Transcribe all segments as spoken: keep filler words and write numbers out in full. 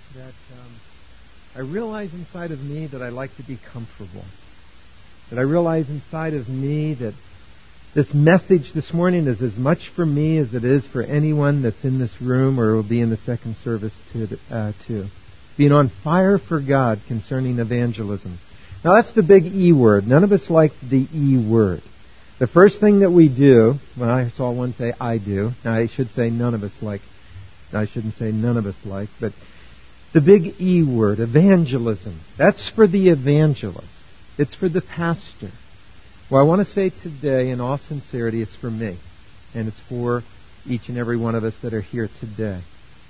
that um, I realize inside of me that I like to be comfortable. That I realize inside of me that this message this morning is as much for me as it is for anyone that's in this room or will be in the second service too. Uh, too. Being on fire for God concerning evangelism. Now that's the big E word. None of us like the E word. The first thing that we do, well, I saw one say I do. Now I should say none of us like. I shouldn't say none of us like, but the big E word, evangelism. That's for the evangelist. It's for the pastor. Well, I want to say today, in all sincerity, it's for me. And it's for each and every one of us that are here today.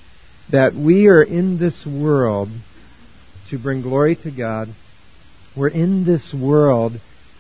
That we are in this world to bring glory to God. We're in this world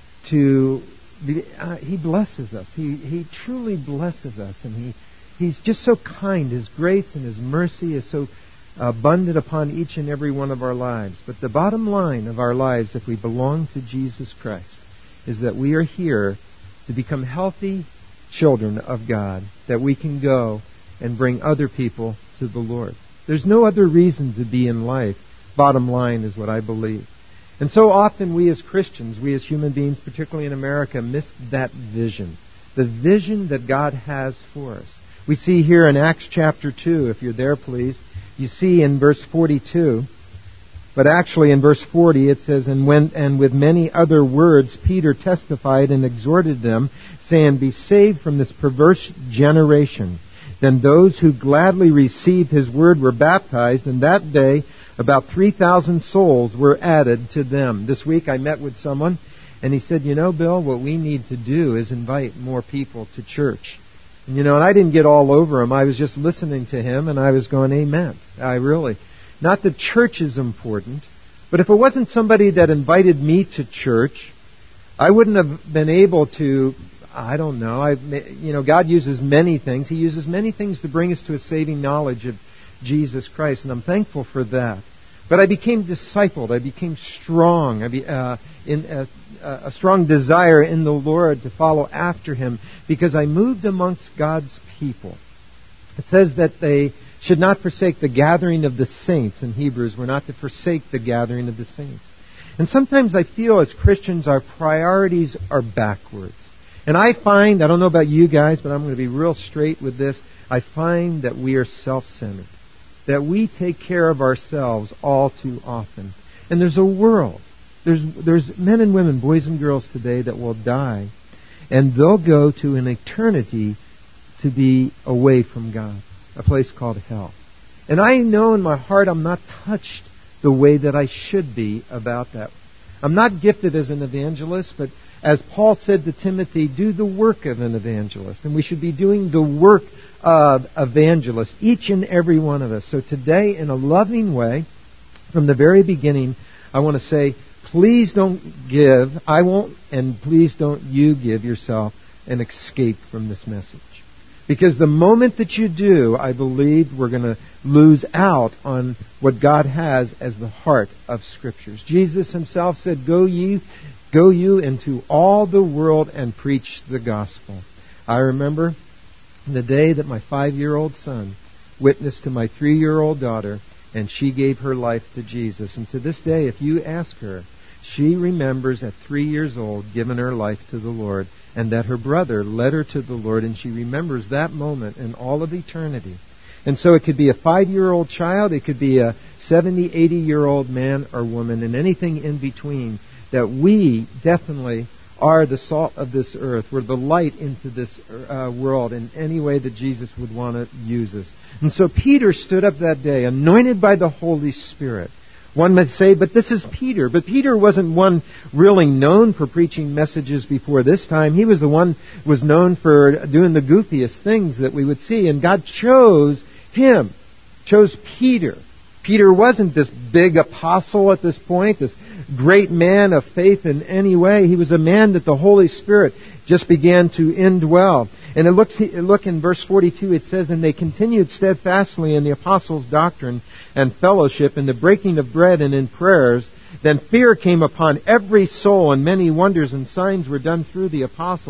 to... Uh, he blesses us. He He truly blesses us. And he He's just so kind. His grace and His mercy is so abundant upon each and every one of our lives. But the bottom line of our lives, if we belong to Jesus Christ, is that we are here to become healthy children of God, that we can go and bring other people to the Lord. There's no other reason to be in life. Bottom line is what I believe. And so often we as Christians, we as human beings, particularly in America, miss that vision. The vision that God has for us. We see here in Acts chapter two, if you're there please, you see in verse forty-two, but actually in verse forty it says, And when and with many other words Peter testified and exhorted them, saying, Be saved from this perverse generation. Then those who gladly received his word were baptized, and that day about three thousand souls were added to them. This week I met with someone, and he said, You know, Bill, what we need to do is invite more people to church. And, you know, and I didn't get all over him. I was just listening to him, and I was going, Amen. I really... Not that church is important, but if it wasn't somebody that invited me to church, I wouldn't have been able to, I don't know, I, you know, God uses many things. He uses many things to bring us to a saving knowledge of Jesus Christ, and I'm thankful for that. But I became discipled. I became strong. I be, uh, in a, a strong desire in the Lord to follow after Him because I moved amongst God's people. It says that they should not forsake the gathering of the saints. In Hebrews, we're not to forsake the gathering of the saints. And sometimes I feel as Christians our priorities are backwards. And I find, I don't know about you guys, but I'm going to be real straight with this. I find that we are self-centered. That we take care of ourselves all too often. And there's a world. There's, there's men and women, boys and girls today that will die. And they'll go to an eternity to be away from God. A place called hell. And I know in my heart I'm not touched the way that I should be about that. I'm not gifted as an evangelist, but as Paul said to Timothy, do the work of an evangelist. And we should be doing the work of evangelists, each and every one of us. So today, in a loving way, from the very beginning, I want to say, please don't give, I won't, and please don't you give yourself an escape from this message. Because the moment that you do, I believe we're going to lose out on what God has as the heart of Scriptures. Jesus Himself said, Go ye, go you into all the world and preach the gospel. I remember the day that my five-year-old son witnessed to my three-year-old daughter, and she gave her life to Jesus. And to this day, if you ask her, she remembers at three years old giving her life to the Lord, and that her brother led her to the Lord, and she remembers that moment in all of eternity. And so it could be a five-year-old child, it could be a seventy, eighty-year-old man or woman, and anything in between, that we definitely are the salt of this earth. We're the light into this uh, world in any way that Jesus would want to use us. And so Peter stood up that day, anointed by the Holy Spirit. One might say, but this is Peter. But Peter wasn't one really known for preaching messages before this time. He was the one who was known for doing the goofiest things that we would see. And God chose him, chose Peter. Peter wasn't this big apostle at this point, this great man of faith in any way. He was a man that the Holy Spirit just began to indwell. And it looks, look in verse forty-two, it says, And they continued steadfastly in the apostles' doctrine and fellowship, in the breaking of bread and in prayers. Then fear came upon every soul, and many wonders and signs were done through the apostles.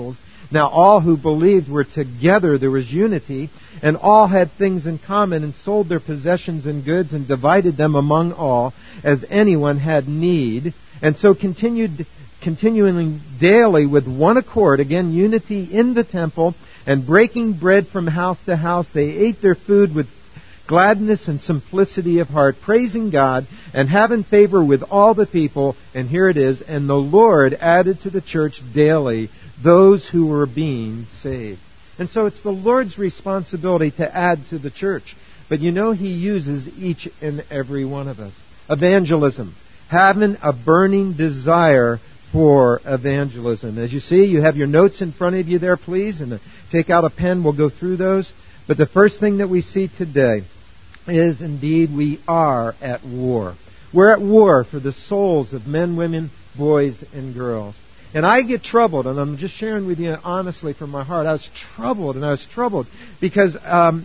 Now all who believed were together. There was unity, and all had things in common, and sold their possessions and goods, and divided them among all, as anyone had need. And so continued, continuing daily with one accord, again, unity in the temple, and breaking bread from house to house. They ate their food with gladness and simplicity of heart, praising God and having favor with all the people. And here it is, and the Lord added to the church daily those who were being saved. And so it's the Lord's responsibility to add to the church. But you know, He uses each and every one of us. Evangelism. Having a burning desire for evangelism. As you see, you have your notes in front of you there, please. And take out a pen. We'll go through those. But the first thing that we see today is indeed we are at war. We're at war for the souls of men, women, boys, and girls. And I get troubled, and I'm just sharing with you honestly from my heart. I was troubled, and I was troubled because um,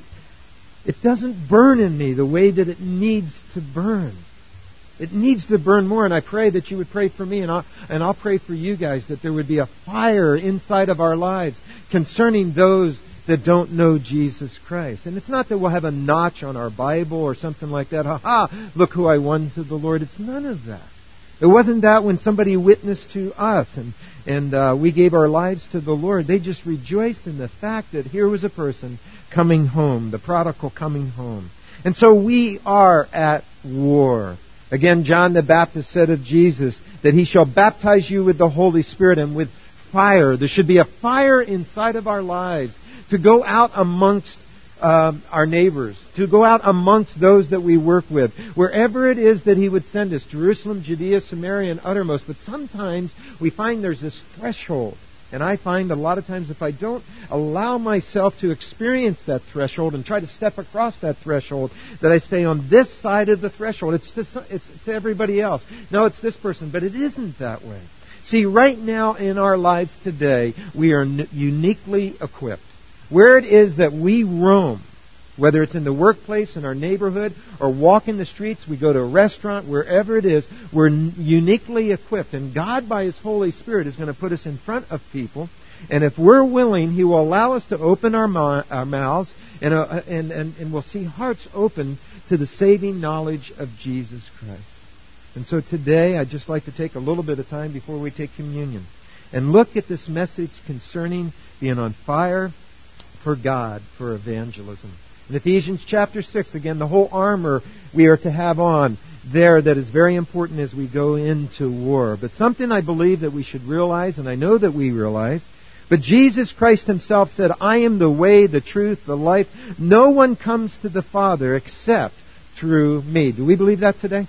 it doesn't burn in me the way that it needs to burn. It needs to burn more, and I pray that you would pray for me, and I'll, and I'll pray for you guys, that there would be a fire inside of our lives concerning those that don't know Jesus Christ. And it's not that we'll have a notch on our Bible or something like that. Ha ha, look who I won to the Lord. It's none of that. It wasn't that when somebody witnessed to us and, and uh, we gave our lives to the Lord. They just rejoiced in the fact that here was a person coming home, the prodigal coming home. And so we are at war. Again, John the Baptist said of Jesus that He shall baptize you with the Holy Spirit and with fire. There should be a fire inside of our lives to go out amongst um, our neighbors, to go out amongst those that we work with, wherever it is that He would send us, Jerusalem, Judea, Samaria, and uttermost. But sometimes we find there's this threshold. And I find a lot of times if I don't allow myself to experience that threshold and try to step across that threshold, that I stay on this side of the threshold. It's, this, it's, it's everybody else. No, it's this person. But it isn't that way. See, right now in our lives today, we are n- uniquely equipped. Where it is that we roam, whether it's in the workplace, in our neighborhood, or walk in the streets, we go to a restaurant, wherever it is, we're n- uniquely equipped. And God, by His Holy Spirit, is going to put us in front of people. And if we're willing, He will allow us to open our, mo- our mouths, and, uh, and, and, and we'll see hearts open to the saving knowledge of Jesus Christ. And so today, I'd just like to take a little bit of time before we take communion and look at this message concerning being on fire for God, for evangelism. In Ephesians chapter six, again, the whole armor we are to have on there that is very important as we go into war. But something I believe that we should realize, and I know that we realize, but Jesus Christ Himself said, I am the way, the truth, the life. No one comes to the Father except through me. Do we believe that today?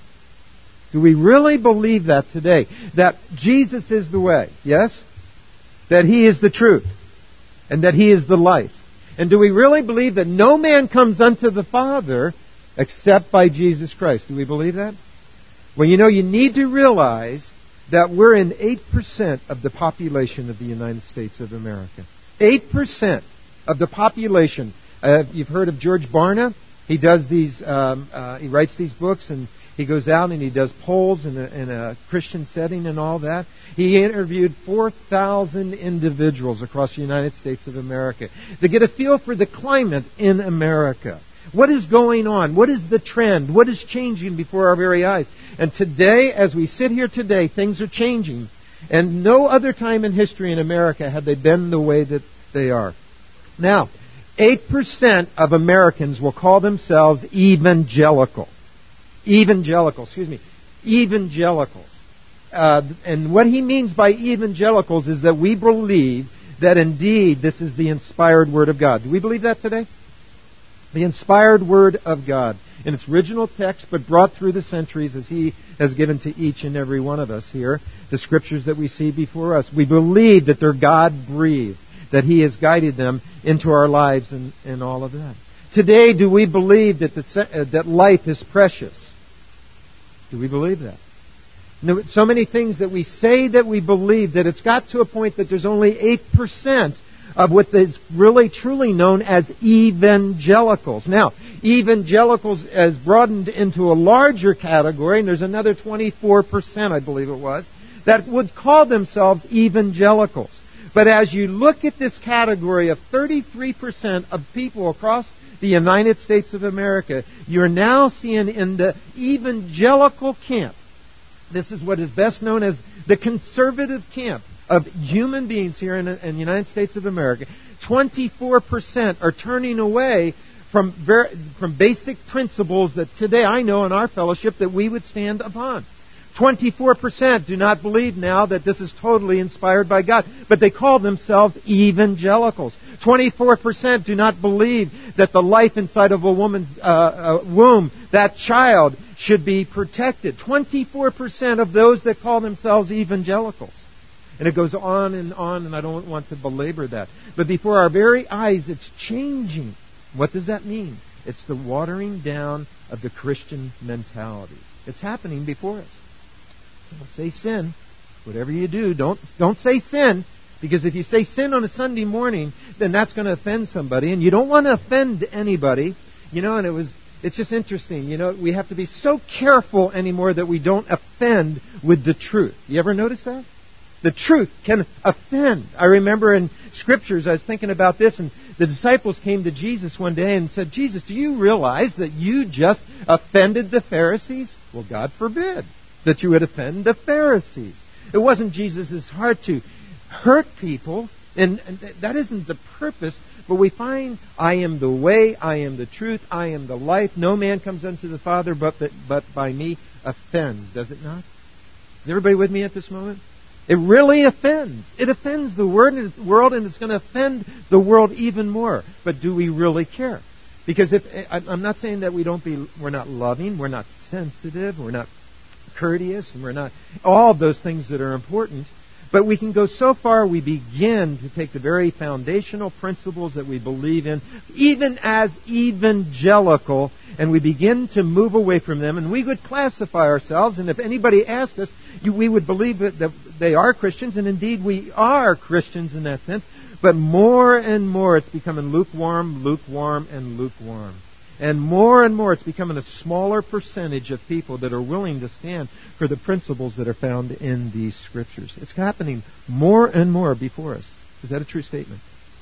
Do we really believe that today? That Jesus is the way, yes? That He is the truth, and that He is the life. And do we really believe that no man comes unto the Father except by Jesus Christ? Do we believe that? Well, you know, you need to realize that we're in eight percent of the population of the United States of America. eight percent of the population. Uh, you've heard of George Barna? He does these, um, uh, he writes these books, and he goes out and he does polls in a, in a Christian setting and all that. He interviewed four thousand individuals across the United States of America to get a feel for the climate in America. What is going on? What is the trend? What is changing before our very eyes? And today, as we sit here today, things are changing. And no other time in history in America have they been the way that they are. Now, eight percent of Americans will call themselves evangelical. Evangelical, excuse me, evangelicals. Uh, and what he means by evangelicals is that we believe that indeed this is the inspired Word of God. Do we believe that today? The inspired Word of God in its original text, but brought through the centuries as He has given to each and every one of us here, the Scriptures that we see before us. We believe that they're God-breathed, that He has guided them into our lives and, and all of that. Today, do we believe that, the, uh, that life is precious? Do we believe that? No, so many things that we say that we believe that it's got to a point that there's only eight percent of what is really truly known as evangelicals. Now, evangelicals has broadened into a larger category, and there's another twenty-four percent, I believe it was, that would call themselves evangelicals. But as you look at this category of thirty-three percent of people across the United States of America, you're now seeing in the evangelical camp, this is what is best known as the conservative camp of human beings here in, in the United States of America, twenty-four percent are turning away from, ver- from basic principles that today I know in our fellowship that we would stand upon. twenty-four percent do not believe now that this is totally inspired by God, but they call themselves evangelicals. twenty-four percent do not believe that the life inside of a woman's uh, uh, womb, that child, should be protected. twenty-four percent of those that call themselves evangelicals. And it goes on and on, and I don't want to belabor that. But before our very eyes, it's changing. What does that mean? It's the watering down of the Christian mentality. It's happening before us. Don't say sin. Whatever you do, don't don't say sin. Because if you say sin on a Sunday morning, then that's going to offend somebody. And you don't want to offend anybody. You know, and it was it's just interesting. You know, we have to be so careful anymore that we don't offend with the truth. You ever notice that? The truth can offend. I remember in Scriptures, I was thinking about this, and the disciples came to Jesus one day and said, Jesus, do you realize that you just offended the Pharisees? Well, God forbid that you would offend the Pharisees. It wasn't Jesus' heart to hurt people, and, and that isn't the purpose, but we find, I am the way, I am the truth, I am the life. No man comes unto the Father but, but by me offends, does it not? Is everybody with me at this moment? It really offends. It offends the world, and it's going to offend the world even more. But do we really care? Because if I'm not saying that we don't be, we're not loving, we're not sensitive, we're not courteous, and we're not all of those things that are important. But we can go so far we begin to take the very foundational principles that we believe in, even as evangelical, and we begin to move away from them, and we would classify ourselves, and if anybody asked us, we would believe that they are Christians, and indeed we are Christians in that sense, but more and more it's becoming lukewarm, lukewarm, and lukewarm. And more and more it's becoming a smaller percentage of people that are willing to stand for the principles that are found in these Scriptures. It's happening more and more before us. Is that a true statement?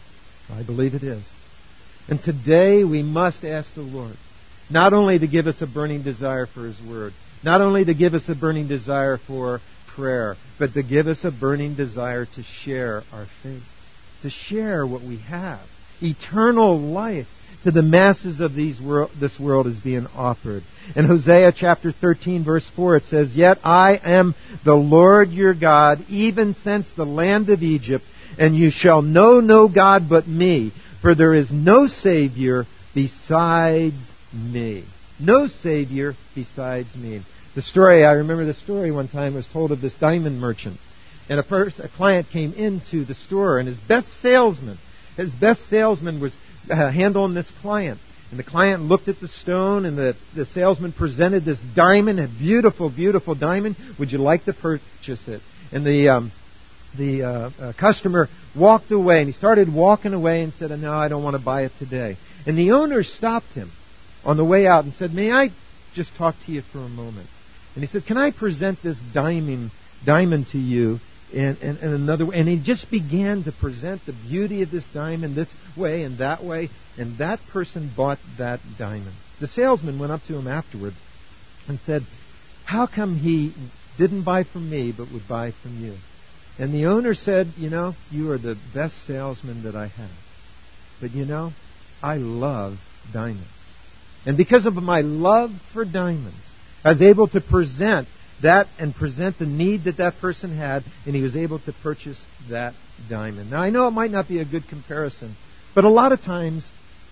I believe it is. And today we must ask the Lord not only to give us a burning desire for His Word, not only to give us a burning desire for prayer, but to give us a burning desire to share our faith, to share what we have, eternal life, to the masses of these world, this world is being offered. In Hosea chapter thirteen, verse four, it says, Yet I am the Lord your God, even since the land of Egypt, and you shall know no God but me, for there is no Savior besides me. No Savior besides me. The story, I remember the story one time was told of this diamond merchant. And a, first, a client came into the store, and his best salesman, his best salesman was Uh, handling this client. And the client looked at the stone, and the, the salesman presented this diamond, a beautiful, beautiful diamond. Would you like to purchase it? And the um, the uh, uh, customer walked away, and he started walking away and said, no, I don't want to buy it today. And the owner stopped him on the way out and said, may I just talk to you for a moment? And he said, can I present this diamond, diamond to you? And, and, and another way. And he just began to present the beauty of this diamond this way and that way. And that person bought that diamond. The salesman went up to him afterward and said, how come he didn't buy from me but would buy from you? And the owner said, you know, you are the best salesman that I have. But you know, I love diamonds. And because of my love for diamonds, I was able to present that and present the need that that person had, and he was able to purchase that diamond. Now, I know it might not be a good comparison, but a lot of times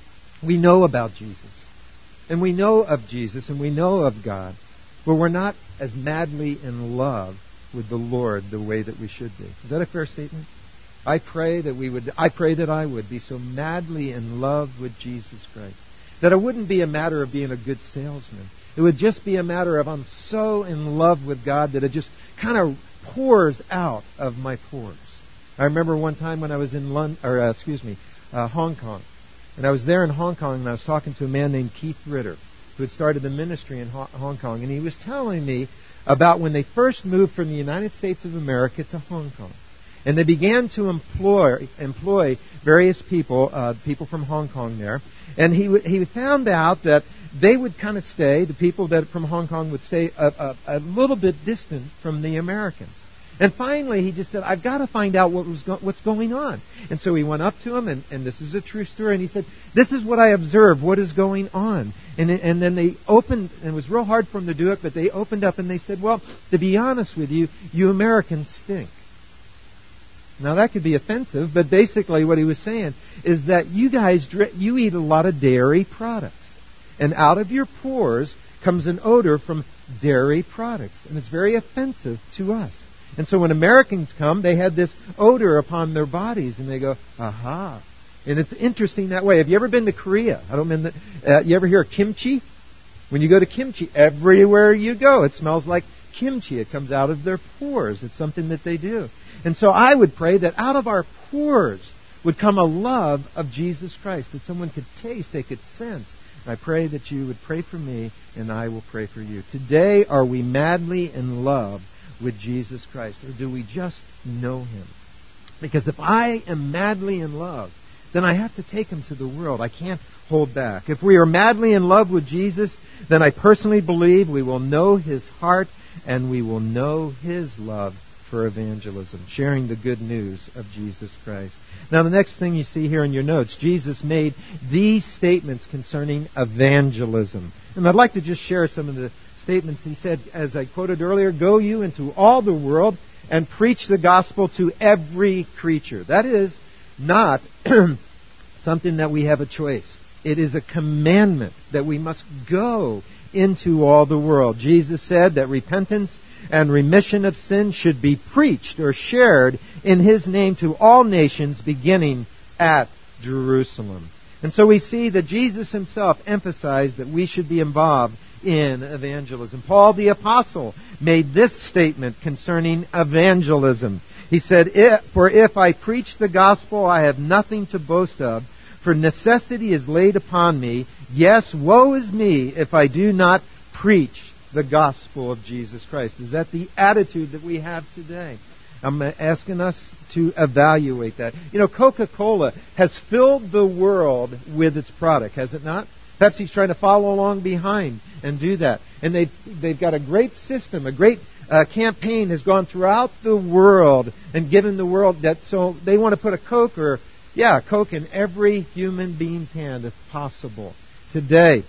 we know about Jesus, and we know of Jesus, and we know of God, but we're not as madly in love with the Lord the way that we should be. Is that a fair statement? I pray that we would. I pray that I would be so madly in love with Jesus Christ that it wouldn't be a matter of being a good salesman. It would just be a matter of I'm so in love with God that it just kind of pours out of my pores. I remember one time when I was in London, or uh, excuse me, uh, Hong Kong, and I was there in Hong Kong, and I was talking to a man named Keith Ritter, who had started the ministry in Hong Kong, and he was telling me about when they first moved from the United States of America to Hong Kong. And they began to employ, employ various people, uh, people from Hong Kong there. And he he found out that they would kind of stay, the people that from Hong Kong would stay a, a, a little bit distant from the Americans. And finally, he just said, I've got to find out what was go- what's going on. And so he went up to him, and, and this is a true story, and he said, this is what I observed, what is going on. And, and then they opened, and it was real hard for them to do it, but they opened up and they said, well, to be honest with you, you Americans stink. Now that could be offensive, but basically what he was saying is that you guys, you eat a lot of dairy products. And out of your pores comes an odor from dairy products. And it's very offensive to us. And so when Americans come, they had this odor upon their bodies, and they go, aha. And it's interesting that way. Have you ever been to Korea? I don't mean that. Uh, you ever hear of kimchi? When you go to kimchi, everywhere you go, it smells like kimchi. It comes out of their pores. It's something that they do. And so I would pray that out of our pores would come a love of Jesus Christ, that someone could taste, they could sense. And I pray that you would pray for me, and I will pray for you. Today, are we madly in love with Jesus Christ, or do we just know Him? Because if I am madly in love, then I have to take Him to the world. I can't hold back. If we are madly in love with Jesus, then I personally believe we will know His heart and we will know His love for evangelism, sharing the good news of Jesus Christ. Now, the next thing you see here in your notes, Jesus made these statements concerning evangelism. And I'd like to just share some of the statements. He said, as I quoted earlier, go you into all the world and preach the gospel to every creature. That is not something that we have a choice. It is a commandment that we must go into all the world. Jesus said that repentance and remission of sin should be preached or shared in His name to all nations, beginning at Jerusalem. And so we see that Jesus Himself emphasized that we should be involved in evangelism. Paul the Apostle made this statement concerning evangelism. He said, for if I preach the gospel, I have nothing to boast of, for necessity is laid upon me. Yes, woe is me if I do not preach the gospel of Jesus Christ. Is that the attitude that we have today? I'm asking us to evaluate that. You know, Coca-Cola has filled the world with its product, has it not? Pepsi's trying to follow along behind and do that. And they've, they've got a great system, a great uh, campaign has gone throughout the world and given the world that, so they want to put a Coke or, yeah, Coke in every human being's hand if possible. Today,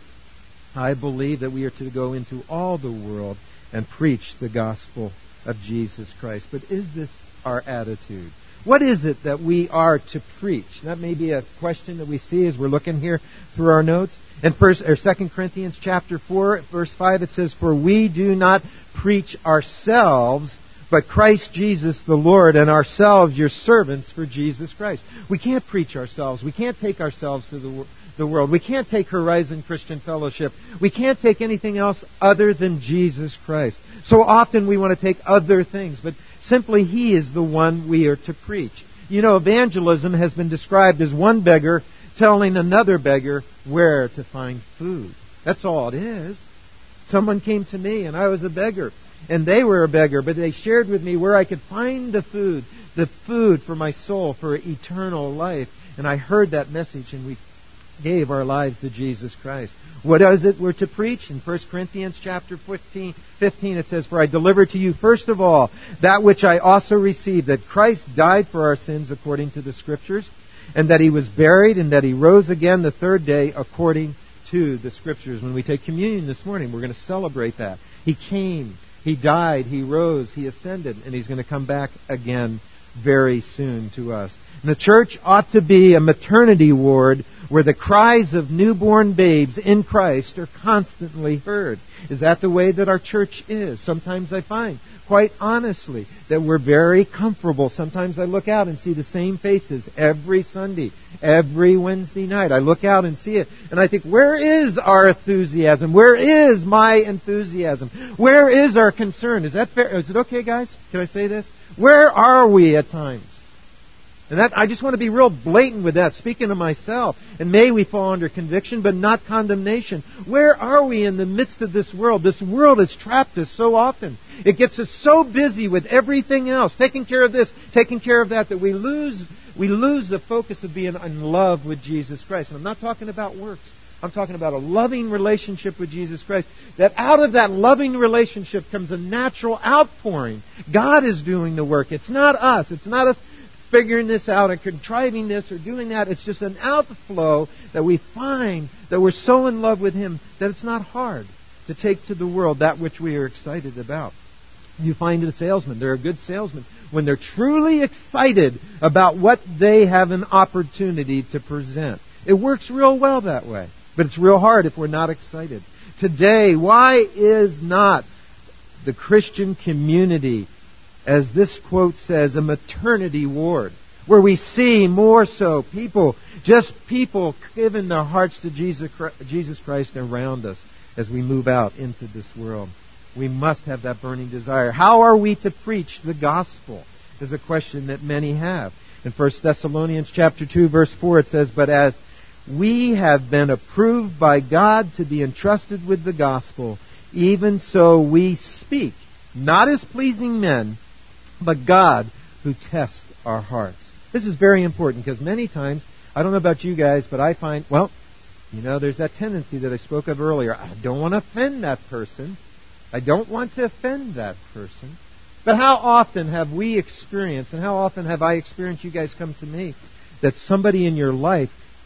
I believe that we are to go into all the world and preach the gospel of Jesus Christ. But is this our attitude? What is it that we are to preach? That may be a question that we see as we're looking here through our notes. In first or Second Corinthians chapter four, verse five, it says, for we do not preach ourselves, but Christ Jesus the Lord, and ourselves your servants for Jesus Christ. We can't preach ourselves. We can't take ourselves to the, the world. We can't take Horizon Christian Fellowship. We can't take anything else other than Jesus Christ. So often we want to take other things, but simply He is the one we are to preach. You know, evangelism has been described as one beggar telling another beggar where to find food. That's all it is. Someone came to me and I was a beggar. And they were a beggar, but they shared with me where I could find the food, the food for my soul, for eternal life. And I heard that message, and we gave our lives to Jesus Christ. What is it we're to preach? In First Corinthians chapter fifteen, fifteen, it says, for I delivered to you first of all that which I also received, that Christ died for our sins according to the Scriptures, and that He was buried, and that He rose again the third day according to the Scriptures. When we take communion this morning, we're going to celebrate that. He came. He died, He rose, He ascended, and He's going to come back again very soon to us. And the church ought to be a maternity ward where the cries of newborn babes in Christ are constantly heard. Is that the way that our church is? Sometimes I find, quite honestly, that we're very comfortable. Sometimes I look out and see the same faces every Sunday, every Wednesday night. I look out and see it, and I think, where is our enthusiasm? Where is my enthusiasm? Where is our concern? Is that fair? Is it okay, guys? Can I say this? Where are we at times? And that, I just want to be real blatant with that, speaking to myself. And may we fall under conviction, but not condemnation. Where are we in the midst of this world? This world has trapped us so often. It gets us so busy with everything else, taking care of this, taking care of that, that we lose we lose the focus of being in love with Jesus Christ. And I'm not talking about works. I'm talking about a loving relationship with Jesus Christ. That out of that loving relationship comes a natural outpouring. God is doing the work. It's not us. It's not us figuring this out and contriving this or doing that. It's just an outflow that we find that we're so in love with Him that it's not hard to take to the world that which we are excited about. You find a salesman. They're a good salesman when they're truly excited about what they have an opportunity to present. It works real well that way. But it's real hard if we're not excited. Today, why is not the Christian community, as this quote says, a maternity ward, where we see more so people, just people giving their hearts to Jesus Jesus Christ around us as we move out into this world? We must have that burning desire. How are we to preach the gospel? Is a question that many have. In First Thessalonians chapter two, verse four, it says, "But as we have been approved by God to be entrusted with the gospel, even so we speak, not as pleasing men, but God who tests our hearts." This is very important because many times, I don't know about you guys, but I find, well, you know, there's that tendency that I spoke of earlier. I don't want to offend that person. I don't want to offend that person. But how often have we experienced, and how often have I experienced, you guys come to me, that somebody in your life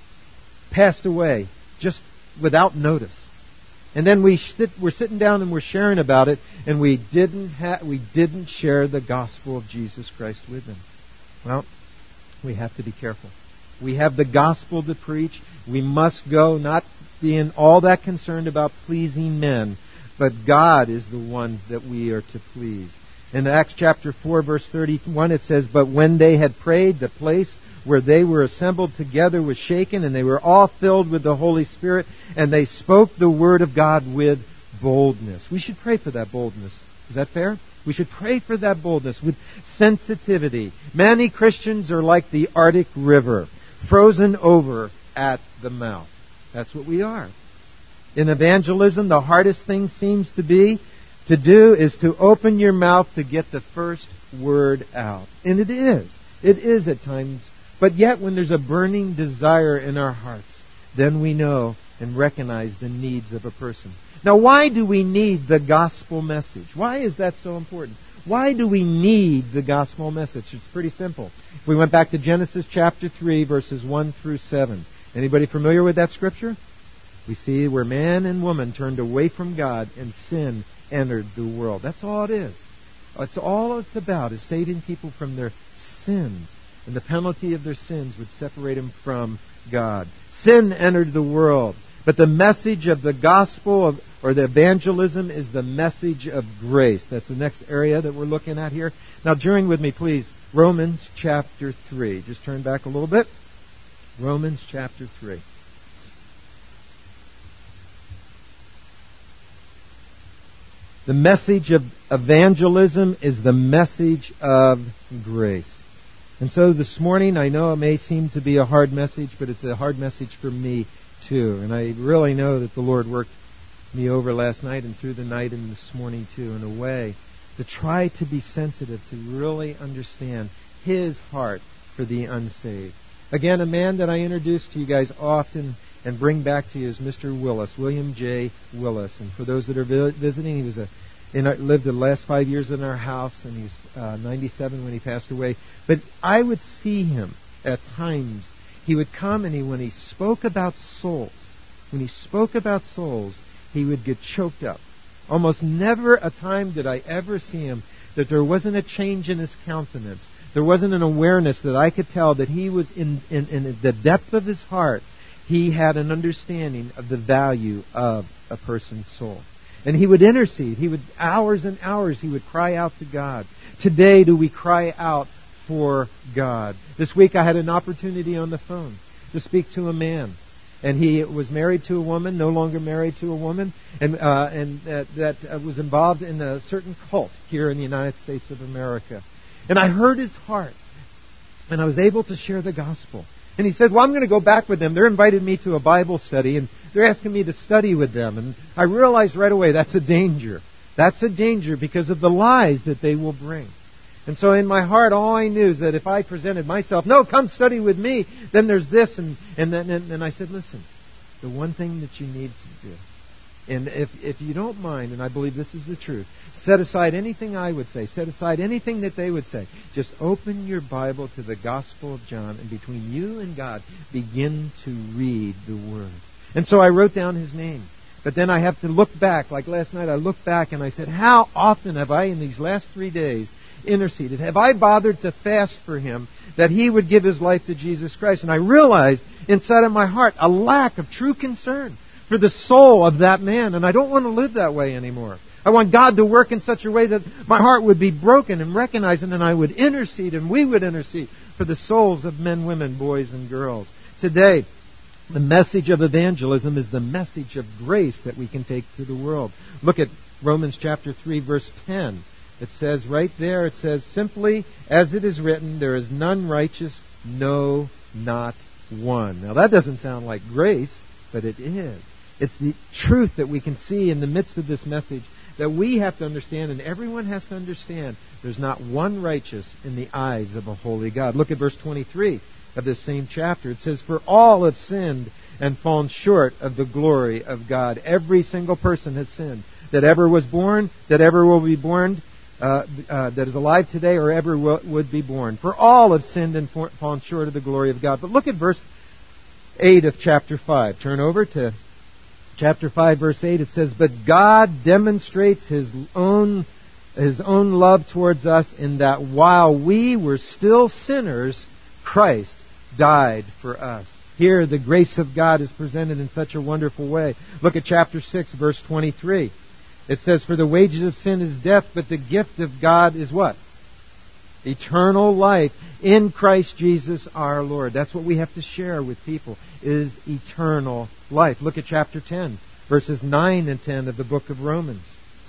passed away just without notice? And then we sit, we're sitting down and we're sharing about it, and we didn't ha- we didn't share the gospel of Jesus Christ with them. Well, we have to be careful. We have the gospel to preach. We must go not being all that concerned about pleasing men, but God is the one that we are to please. In Acts chapter four, verse thirty-one, it says, "But when they had prayed, the place where they were assembled together was shaken, and they were all filled with the Holy Spirit, and they spoke the word of God with boldness." We should pray for that boldness. Is that fair? We should pray for that boldness with sensitivity. Many Christians are like the Arctic River, frozen over at the mouth. That's what we are. In evangelism, the hardest thing seems to be to do is to open your mouth to get the first word out. And it is. It is at times. But yet when there's a burning desire in our hearts, then we know and recognize the needs of a person. Now, why do we need the gospel message? Why is that so important? Why do we need the gospel message? It's pretty simple. If we went back to Genesis chapter three, verses one through seven. Anybody familiar with that scripture? We see where man and woman turned away from God and sin entered the world. That's all it is. That's all it's about, is saving people from their sins. And the penalty of their sins would separate them from God. Sin entered the world. But the message of the gospel of, or the evangelism is the message of grace. That's the next area that we're looking at here. Now join with me, please. Romans chapter three. Just turn back a little bit. Romans chapter three. The message of evangelism is the message of grace. And so this morning, I know it may seem to be a hard message, but it's a hard message for me too. And I really know that the Lord worked me over last night and through the night and this morning too in a way to try to be sensitive, to really understand His heart for the unsaved. Again, a man that I introduce to you guys often and bring back to you is Mister Willis, William J. Willis. And for those that are visiting, he was a in our, lived the last five years in our house, and he's uh, ninety-seven when he passed away. But I would see him at times. He would come, and he, when he spoke about souls, when he spoke about souls, he would get choked up. Almost never a time did I ever see him that there wasn't a change in his countenance. There wasn't an awareness that I could tell that he was in, in, in the depth of his heart. He had an understanding of the value of a person's soul. And he would intercede. He would, hours and hours, he would cry out to God. Today, do we cry out for God? This week I had an opportunity on the phone to speak to a man. And he was married to a woman, no longer married to a woman, and uh, and uh, that uh, was involved in a certain cult here in the United States of America. And I heard his heart. And I was able to share the gospel. And he said, well, I'm going to go back with them. They're invited me to a Bible study, and they're asking me to study with them. And I realized right away that's a danger. That's a danger because of the lies that they will bring. And so in my heart, all I knew is that if I presented myself, no, come study with me, then there's this. And, and then and, and I said, listen, the one thing that you need to do, and if, if you don't mind, and I believe this is the truth, set aside anything I would say, set aside anything that they would say. Just open your Bible to the Gospel of John, and between you and God, begin to read the Word. And so I wrote down his name. But then I have to look back. Like last night, I looked back and I said, how often have I in these last three days interceded? Have I bothered to fast for him that he would give his life to Jesus Christ? And I realized inside of my heart a lack of true concern for the soul of that man. And I don't want to live that way anymore. I want God to work in such a way that my heart would be broken and recognized, and I would intercede and we would intercede for the souls of men, women, boys, and girls. Today, the message of evangelism is the message of grace that we can take to the world. Look at Romans chapter three, verse ten. It says right there, it says, simply as it is written, there is none righteous, no, not one. Now that doesn't sound like grace, but it is. It's the truth that we can see in the midst of this message that we have to understand, and everyone has to understand. There's not one righteous in the eyes of a holy God. Look at verse twenty-three of this same chapter. It says, for all have sinned and fallen short of the glory of God. Every single person has sinned that ever was born, that ever will be born, uh, uh, that is alive today, or ever will, would be born. For all have sinned and fallen short of the glory of God. But look at verse eight of chapter five. Turn over to chapter five, verse eight. It says, but God demonstrates His own, His own love towards us in that while we were still sinners, Christ died for us. Here, the grace of God is presented in such a wonderful way. Look at chapter six, verse twenty-three. It says, for the wages of sin is death, but the gift of God is what? Eternal life in Christ Jesus our Lord. That's what we have to share with people, is eternal life. Look at chapter ten, verses nine and ten of the book of Romans.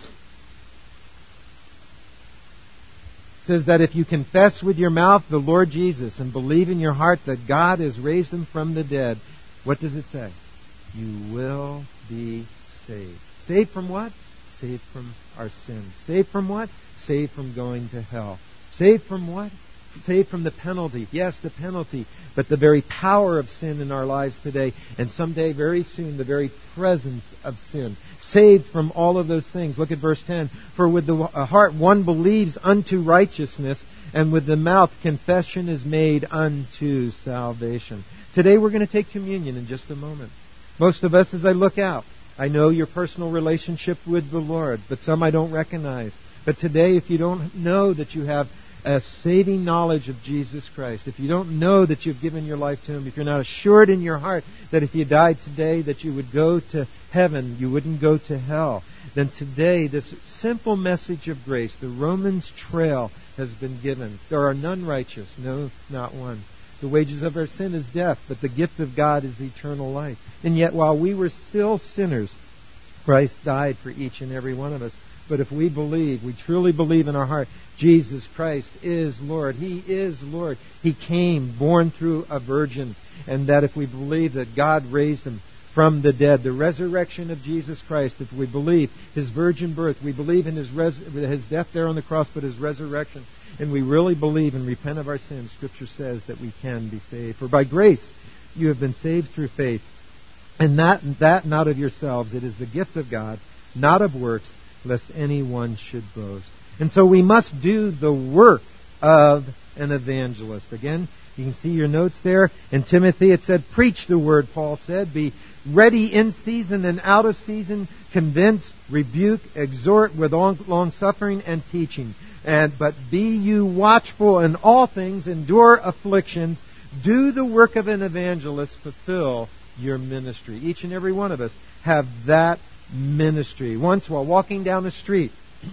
It says that if you confess with your mouth the Lord Jesus and believe in your heart that God has raised Him from the dead, what does it say? You will be saved. Saved from what? Saved from our sins. Saved from what? Saved from going to hell. Saved from what? Saved from the penalty. Yes, the penalty, but the very power of sin in our lives today, and someday, very soon, the very presence of sin. Saved from all of those things. Look at verse ten. For with the heart one believes unto righteousness, and with the mouth confession is made unto salvation. Today we're going to take communion in just a moment. Most of us, as I look out, I know your personal relationship with the Lord, but some I don't recognize. But today, if you don't know that you have a saving knowledge of Jesus Christ, if you don't know that you've given your life to Him, if you're not assured in your heart that if you died today that you would go to heaven, you wouldn't go to hell, then today this simple message of grace, the Romans trail, has been given. There are none righteous, no, not one. The wages of our sin is death, but the gift of God is eternal life. And yet while we were still sinners, Christ died for each and every one of us. But if we believe, we truly believe in our heart, Jesus Christ is Lord. He is Lord. He came, born through a virgin. And that if we believe that God raised Him from the dead, the resurrection of Jesus Christ, if we believe His virgin birth, we believe in His, res- his death there on the cross, but His resurrection, and we really believe and repent of our sins, Scripture says that we can be saved. For by grace you have been saved through faith. And that, that not of yourselves. It is the gift of God, not of works, lest anyone should boast. And so we must do the work of an evangelist. Again, you can see your notes there. In Timothy it said, preach the word, Paul said. Be ready in season and out of season. Convince, rebuke, exhort with long suffering and teaching. And But be you watchful in all things, endure afflictions, do the work of an evangelist, fulfill your ministry. Each and every one of us have that ministry. Once while walking down the street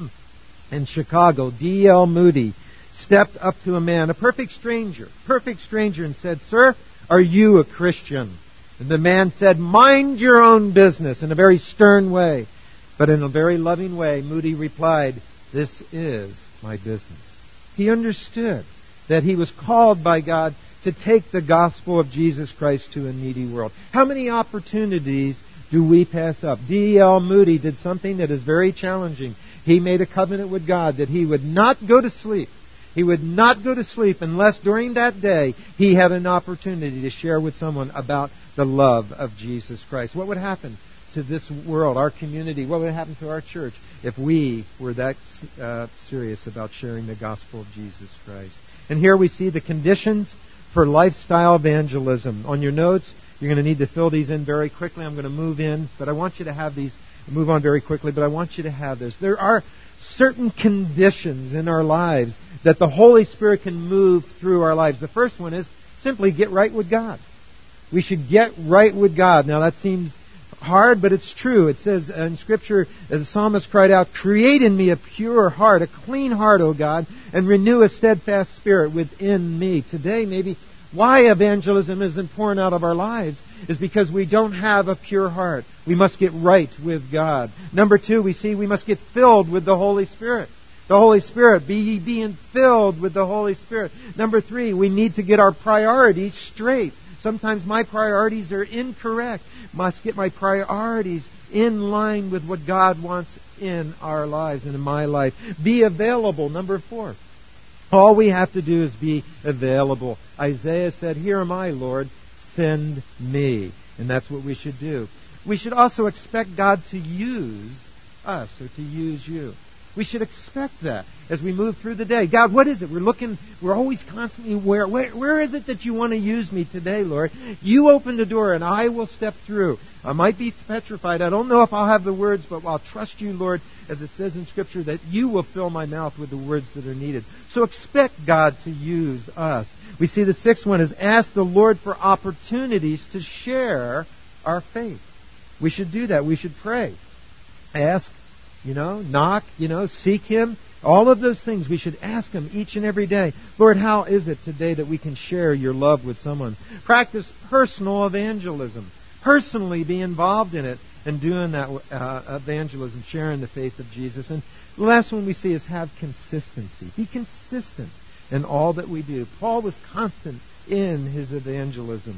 in Chicago, D L Moody stepped up to a man, a perfect stranger, perfect stranger, and said, "Sir, are you a Christian?" And the man said, "Mind your own business," in a very stern way. But in a very loving way, Moody replied, "This is my business." He understood that he was called by God to take the gospel of Jesus Christ to a needy world. How many opportunities do we pass up? D L Moody did something that is very challenging. He made a covenant with God that he would not go to sleep. He would not go to sleep unless during that day he had an opportunity to share with someone about the love of Jesus Christ. What would happen to this world, our community? What would happen to our church if we were that uh, serious about sharing the gospel of Jesus Christ? And here we see the conditions for lifestyle evangelism. On your notes, you're going to need to fill these in very quickly. I'm going to move in, but I want you to have these, move on very quickly, but I want you to have this. There are certain conditions in our lives that the Holy Spirit can move through our lives. The first one is simply get right with God. We should get right with God. Now that seems hard, but it's true. It says in Scripture, the psalmist cried out, "Create in me a pure heart, a clean heart, O God, and renew a steadfast spirit within me." Today, maybe why evangelism isn't pouring out of our lives is because we don't have a pure heart. We must get right with God. Number two, we see we must get filled with the Holy Spirit. The Holy Spirit, be ye being filled with the Holy Spirit. Number three, we need to get our priorities straight. Sometimes my priorities are incorrect. Must get my priorities in line with what God wants in our lives and in my life. Be available. Number four. All we have to do is be available. Isaiah said, "Here am I, Lord, send me." And that's what we should do. We should also expect God to use us or to use you. We should expect that as we move through the day. God, what is it? We're looking, we're always constantly, where, where, where is it that you want to use me today, Lord? You open the door and I will step through. I might be petrified. I don't know if I'll have the words, but I'll trust you, Lord, as it says in Scripture, that you will fill my mouth with the words that are needed. So expect God to use us. We see the sixth one is ask the Lord for opportunities to share our faith. We should do that. We should pray. Ask, you know, knock, you know, seek Him. All of those things we should ask Him each and every day. Lord, how is it today that we can share your love with someone? Practice personal evangelism. Personally be involved in it and doing that uh, evangelism, sharing the faith of Jesus. And the last one we see is have consistency. Be consistent in all that we do. Paul was constant in his evangelism.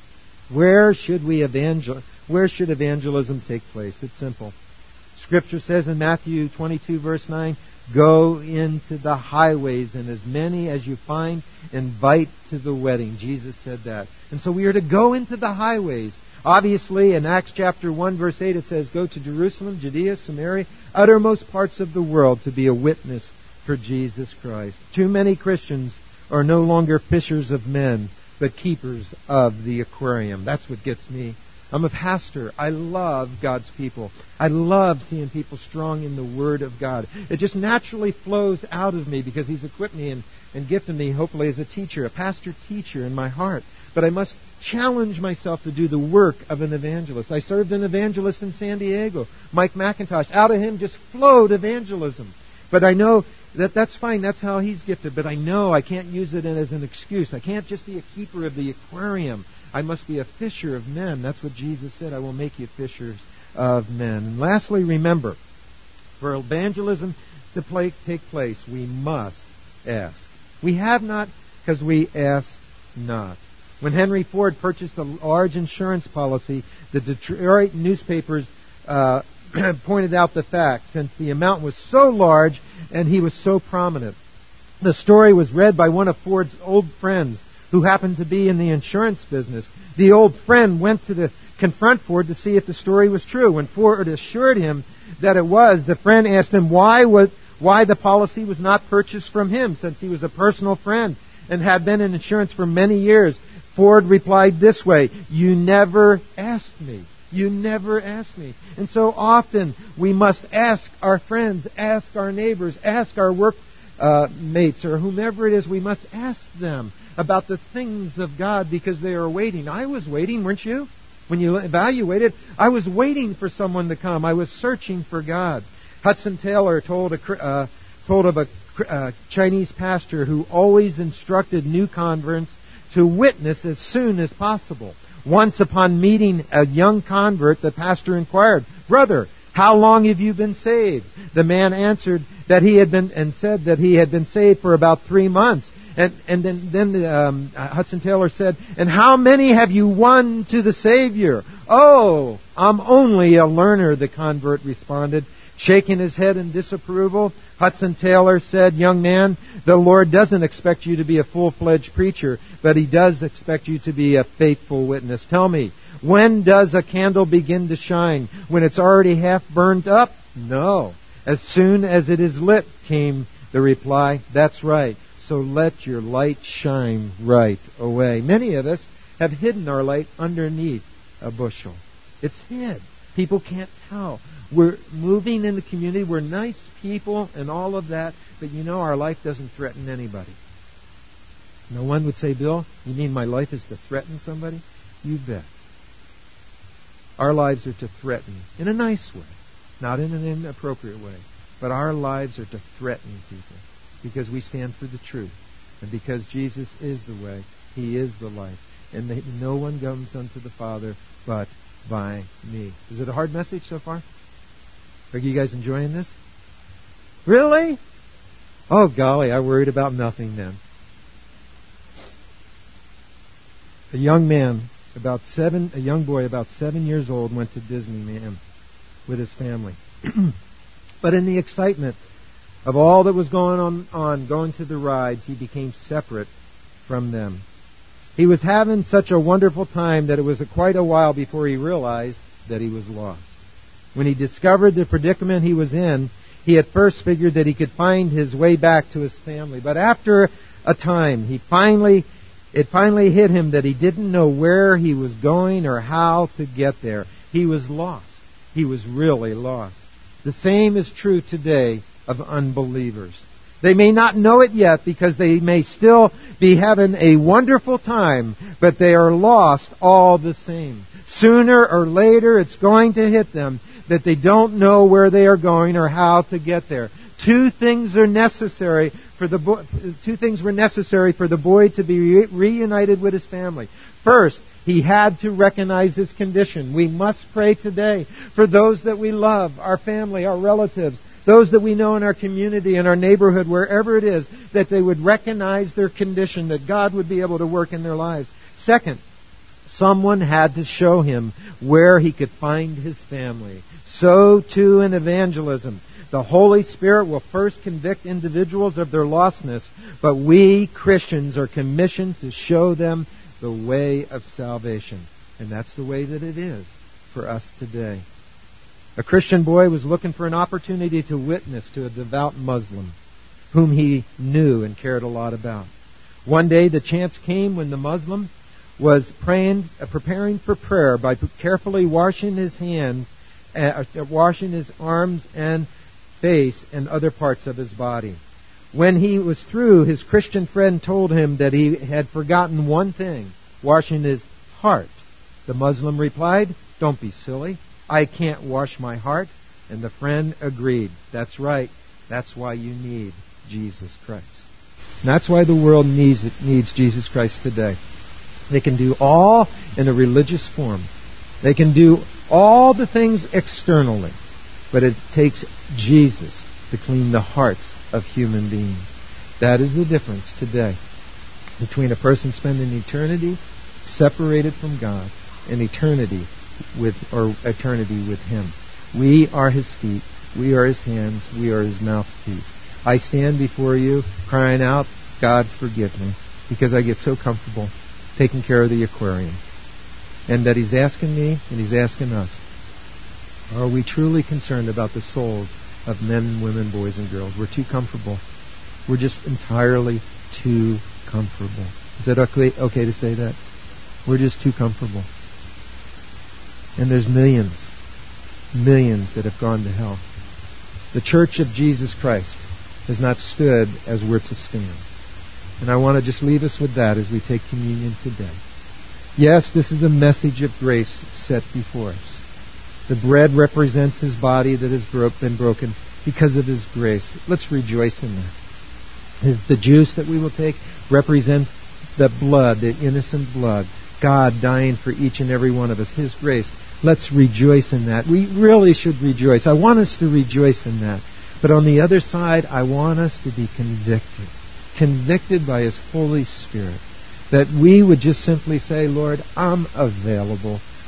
Where should we evangel? Where should evangelism take place? It's simple. Scripture says in Matthew twenty-two, verse nine, "Go into the highways, and as many as you find, invite to the wedding." Jesus said that. And so we are to go into the highways. Obviously, in Acts chapter one, verse eight, it says, "Go to Jerusalem, Judea, Samaria, uttermost parts of the world to be a witness for Jesus Christ." Too many Christians are no longer fishers of men, but keepers of the aquarium. That's what gets me. I'm a pastor. I love God's people. I love seeing people strong in the Word of God. It just naturally flows out of me because He's equipped me and, and gifted me, hopefully, as a teacher, a pastor-teacher in my heart. But I must challenge myself to do the work of an evangelist. I served an evangelist in San Diego, Mike McIntosh. Out of him just flowed evangelism. But I know that that's fine. That's how he's gifted. But I know I can't use it as an excuse. I can't just be a keeper of the aquarium. I must be a fisher of men. That's what Jesus said. I will make you fishers of men. And lastly, remember, for evangelism to play, take place, we must ask. We have not because we ask not. When Henry Ford purchased a large insurance policy, the Detroit newspapers uh, pointed out the fact, since the amount was so large and he was so prominent. The story was read by one of Ford's old friends who happened to be in the insurance business. The old friend went to the, confront Ford to see if the story was true. When Ford assured him that it was, the friend asked him why was, why the policy was not purchased from him, since he was a personal friend and had been in insurance for many years. Ford replied this way, "You never asked me. You never asked me." And so often we must ask our friends, ask our neighbors, ask our work uh, mates or whomever it is. We must ask them about the things of God because they are waiting. I was waiting, weren't you? When you evaluated, I was waiting for someone to come. I was searching for God. Hudson Taylor told, a, uh, told of a uh, Chinese pastor who always instructed new converts to witness as soon as possible. Once upon meeting a young convert, the pastor inquired, "Brother, how long have you been saved?" The man answered that he had been, and said that he had been saved for about three months. And, and then, then the, um, Hudson Taylor said, "And how many have you won to the Savior?" "Oh, I'm only a learner," the convert responded. Shaking his head in disapproval, Hudson Taylor said, "Young man, the Lord doesn't expect you to be a full-fledged preacher, but He does expect you to be a faithful witness. Tell me, when does a candle begin to shine? When it's already half burned up? No. As soon as it is lit," came the reply. "That's right. So let your light shine right away." Many of us have hidden our light underneath a bushel. It's hid. People can't tell. We're moving in the community. We're nice people and all of that. But you know, our life doesn't threaten anybody. No one would say, "Bill, you mean my life is to threaten somebody?" You bet. Our lives are to threaten in a nice way, not in an inappropriate way. But our lives are to threaten people because we stand for the truth. And because Jesus is the way, He is the life. And they, no one comes unto the Father but by me. Is it a hard message so far? Are you guys enjoying this? Really? Oh, golly, I worried about nothing then. A young man, about seven, a young boy about seven years old, went to Disneyland with his family. But in the excitement of all that was going on, on, going to the rides, he became separate from them. He was having such a wonderful time that it was a quite a while before he realized that he was lost. When he discovered the predicament he was in, he at first figured that he could find his way back to his family. But after a time, he finally, it finally hit him that he didn't know where he was going or how to get there. He was lost. He was really lost. The same is true today of unbelievers. They may not know it yet because they may still be having a wonderful time, but they are lost all the same. Sooner or later, it's going to hit them that they don't know where they are going or how to get there. Two things are necessary for the bo- two things were necessary for the boy to be re- reunited with his family. First, he had to recognize his condition. We must pray today for those that we love, our family, our relatives, those that we know in our community, in our neighborhood, wherever it is, that they would recognize their condition, that God would be able to work in their lives. Second, someone had to show him where he could find his family. So too in evangelism. The Holy Spirit will first convict individuals of their lostness, but we Christians are commissioned to show them the way of salvation. And that's the way that it is for us today. A Christian boy was looking for an opportunity to witness to a devout Muslim whom he knew and cared a lot about. One day the chance came when the Muslim was praying, uh, preparing for prayer by carefully washing his hands, uh, washing his arms and face and other parts of his body. When he was through, his Christian friend told him that he had forgotten one thing, washing his heart. The Muslim replied, "Don't be silly. I can't wash my heart." And the friend agreed. That's right. That's why you need Jesus Christ. And that's why the world needs it, needs Jesus Christ today. They can do all in a religious form. They can do all the things externally. But it takes Jesus to clean the hearts of human beings. That is the difference today between a person spending eternity separated from God and eternity with or eternity with Him. We are His feet. We are His hands. We are His mouthpiece. I stand before you crying out, "God, forgive me," because I get so comfortable taking care of the aquarium. And that He's asking me and He's asking us, are we truly concerned about the souls of men, women, boys, and girls? We're too comfortable. We're just entirely too comfortable. Is that okay, okay to say that? We're just too comfortable. And there's millions, millions that have gone to hell. The Church of Jesus Christ has not stood as we're to stand. And I want to just leave us with that as we take communion today. Yes, this is a message of grace set before us. The bread represents His body that has bro- been broken because of His grace. Let's rejoice in that. The juice that we will take represents the blood, the innocent blood. God dying for each and every one of us. His grace. Let's rejoice in that. We really should rejoice. I want us to rejoice in that. But on the other side, I want us to be convicted. Convicted by His Holy Spirit. That we would just simply say, "Lord, I'm available.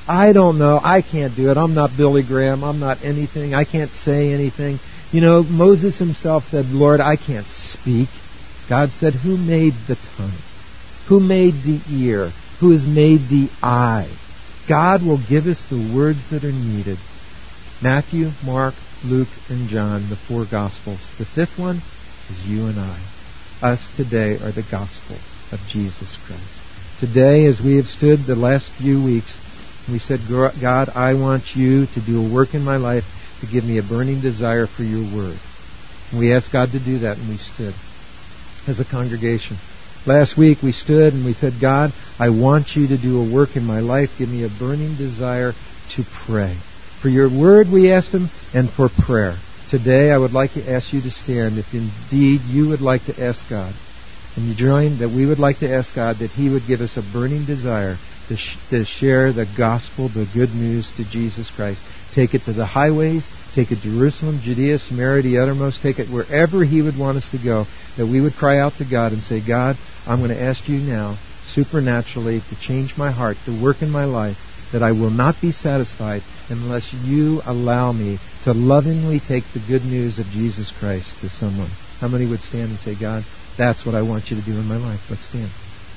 I don't know. I can't do it. I'm not Billy Graham. I'm not anything. I can't say anything. You know, Moses himself said, Lord, I can't speak. God said, who made the tongue? Who made the ear? Who has made the eye? God will give us the words that are needed. Matthew, Mark, Luke, and John, the four Gospels. The fifth one is you and I. Us today are the gospel of Jesus Christ. Today, as we have stood the last few weeks, we said, God, I want you to do a work in my life to give me a burning desire for your word. And we asked God to do that, and we stood as a congregation. Last week we stood and we said, God, I want you to do a work in my life. Give me a burning desire to pray. For your word, we asked him, and for prayer. Today I would like to ask you to stand if indeed you would like to ask God. And you join that we would like to ask God that he would give us a burning desire to, sh- to share the gospel, the good news to Jesus Christ. Take it to the highways, take it to Jerusalem, Judea, Samaria, the uttermost, take it wherever he would want us to go, that we would cry out to God and say, God, I'm going to ask you now, supernaturally, to change my heart, to work in my life, that I will not be satisfied unless you allow me to lovingly take the good news of Jesus Christ to someone. How many would stand and say, God, that's what I want you to do in my life? Let's stand.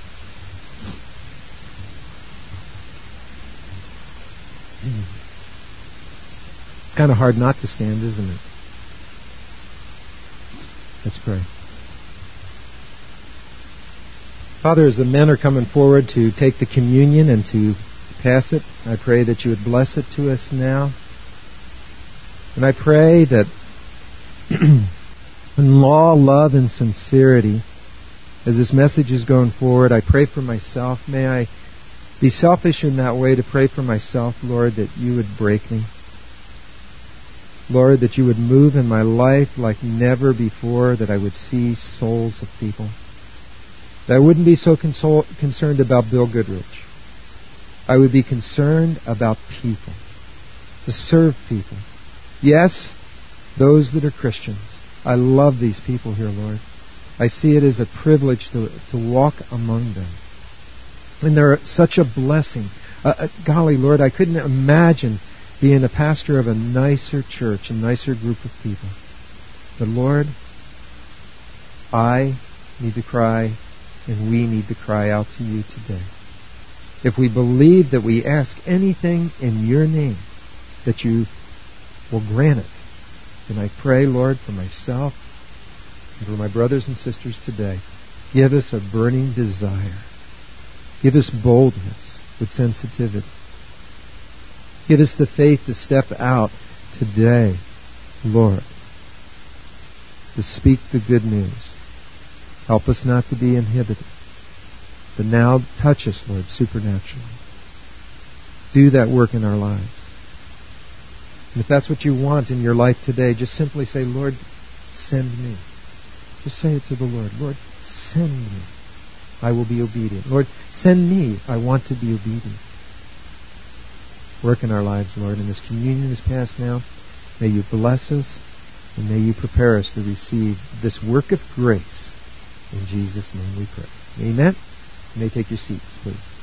It's kind of hard not to stand, isn't it? Let's pray. Father, as the men are coming forward to take the communion and to pass it, I pray that you would bless it to us now. And I pray that in law, love, and sincerity, as this message is going forward, I pray for myself. May I be selfish in that way to pray for myself, Lord, that you would break me. Lord, that you would move in my life like never before, that I would see souls of people. That I wouldn't be so consol- concerned about Bill Goodrich. I would be concerned about people, to serve people. Yes, those that are Christians. I love these people here, Lord. I see it as a privilege to, to walk among them. And they're such a blessing. Uh, uh, golly, Lord, I couldn't imagine being a pastor of a nicer church, a nicer group of people. But Lord, I need to cry, and we need to cry out to you today. If we believe that we ask anything in your name, that you will grant it. And I pray, Lord, for myself and for my brothers and sisters today, give us a burning desire. Give us boldness with sensitivity. Give us the faith to step out today, Lord, to speak the good news. Help us not to be inhibited. But now touch us, Lord, supernaturally. Do that work in our lives. And if that's what you want in your life today, just simply say, Lord, send me. Just say it to the Lord. Lord, send me. I will be obedient. Lord, send me. I want to be obedient. Work in our lives, Lord. And as communion is passed now, may you bless us and may you prepare us to receive this work of grace. In Jesus' name we pray. Amen. You may take your seats, please.